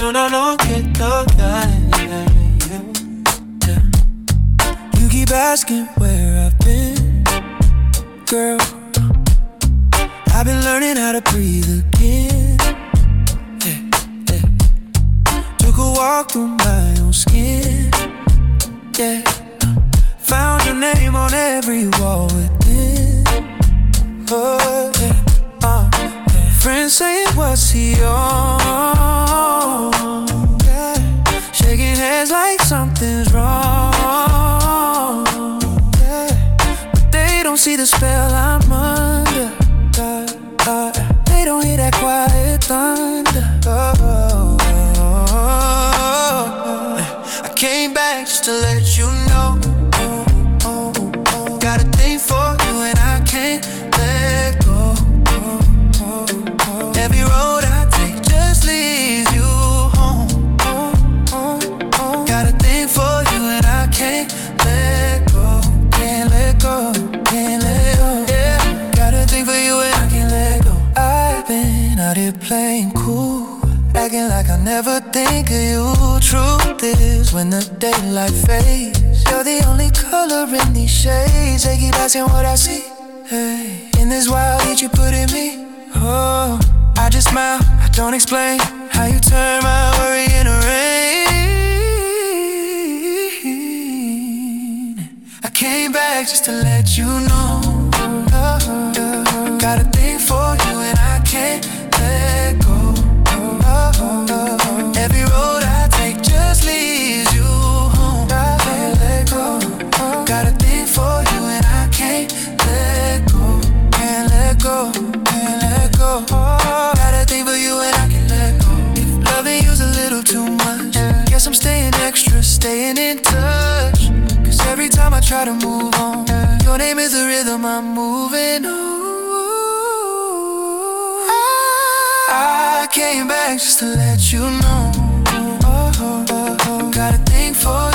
Yo no quiero caer. You keep asking where I've been, girl. I've been learning how to breathe again. Took a walk through my own skin. Found your name on every wall within. Friends saying, what's he on? Shaking hands like something's wrong. But they don't see the spell I'm under. They don't hear that quiet thunder. I came back just to let you know. Got a thing for you and I can't let go. Every road I take just leads you home. Got a thing for you and I can't let go. Can't let go, can't let go. Yeah, got a thing for you and I can't let go. I've been out here playing cool, acting like I never think of you. Truth is, when the daylight fades, you're the only color in these shades. They keep asking what I see. Hey, in this wild heat you put in me. Oh, I just smile, I don't explain how you turn my worry into rain. I came back just to let you know. Got a thing for you and I can't let go. Every road I take just leads you home. Can't let go. Got a thing for you and I can't let go. Can't let go. Can't let go. Got a thing for you and I can't let go. If loving you's a little too much, guess I'm staying extra, staying in touch. Cause every time I try to move on, your name is the rhythm I'm moving on. I came back just to let you know. Got a thing for